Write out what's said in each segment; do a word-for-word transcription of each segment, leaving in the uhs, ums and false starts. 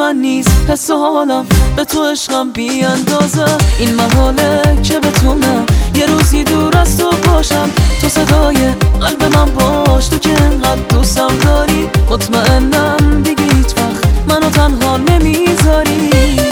من نیست حس و حالم به تو عشقم بی اندازه. این محاله که بتونم یه روزی دور از تو باشم، تو صدای قلب من باش، تو که انقدر دوستم داری. مطمئنم دیگه هیچ وقت منو تنها نمیذاری.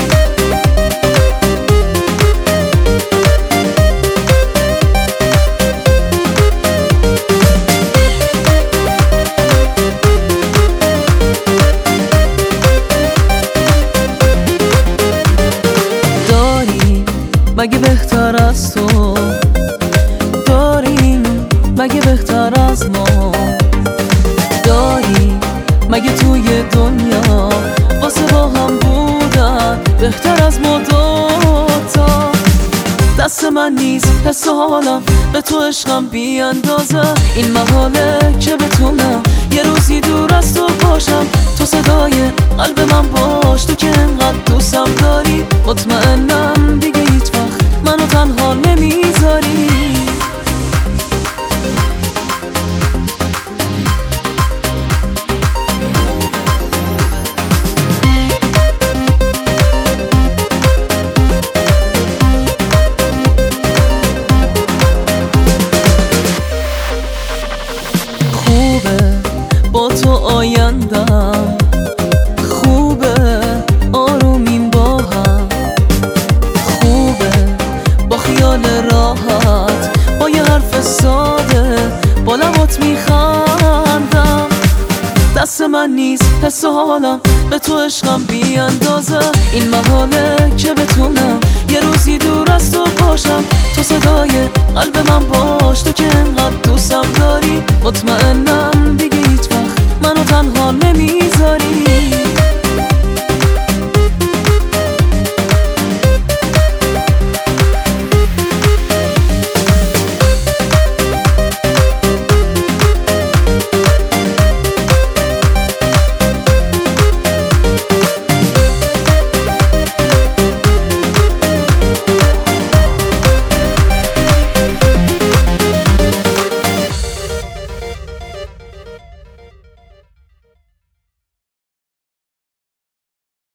مگه بهتر از تو داریم؟ مگه بهتر از ما داریم؟ مگه توی دنیا واسه با هم بودن بهتر از ما دوتا؟ دست من نیست حس و حالم به تو عشقم بی اندازه. این محاله که بتونم یه روزی دور از تو باشم، تو صدای قلب من باش، تو که انقدر دوستم داری. مطمئنم دیگه هیچ وقت منو تنها نمیذاری. خوبه با تو آیندم، خوبه آرومیم با هم، خوبه با خیال راحت، با یه حرف ساده با لبات میخندم. دست من نیست حس و حالم به تو عشقم بی اندازه. این محاله که بتونم یه روزی دور از تو باشم، تو صدای قلب من باش، تو که انقدر دوستم داری. مطمئنم